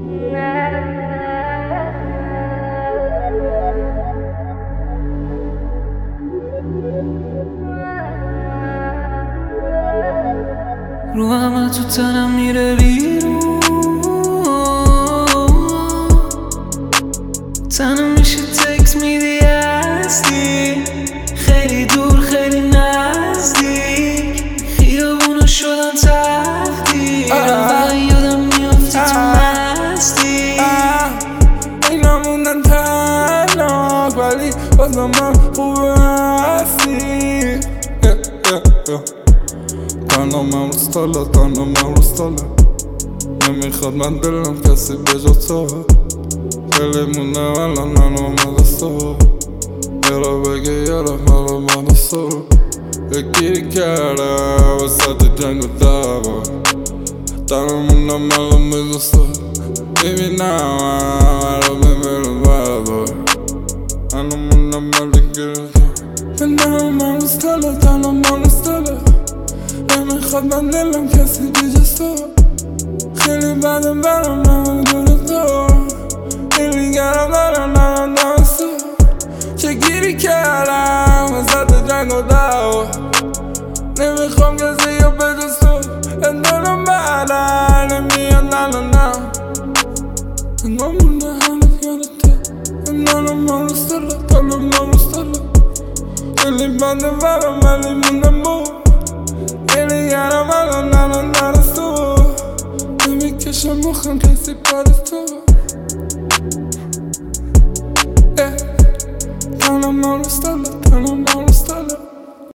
رو همه تو تنم میره بیرون، تنم میشه تکس میدی هستی، خیلی دور خیلی نزدیک، خیابونا شدن تختی، فقط یادم میافتی تو مستی. اینا موندن تنها ولی بازم من خوبه هستی. تنها من روستالا، تنها من روستالا، نمیخواد من دلم کسی به جا تو، خیلی مونده الان من اومده سو، یارا بگه یارا مرا من سو، یکی کرده وسط جنگ و دعوا، تنها موندم الان به جا تو، میبینم مرا بمیرم بابا، تنها موندم ولی گرفتم. تنها من روستالا، تنها من روستالا، نمیخواد من دلم کسی بجز تو، خیلی بدم برام من دور تو، خیلی گرم دارم تو، چه گیری کردم وسط جنگ و دعوا،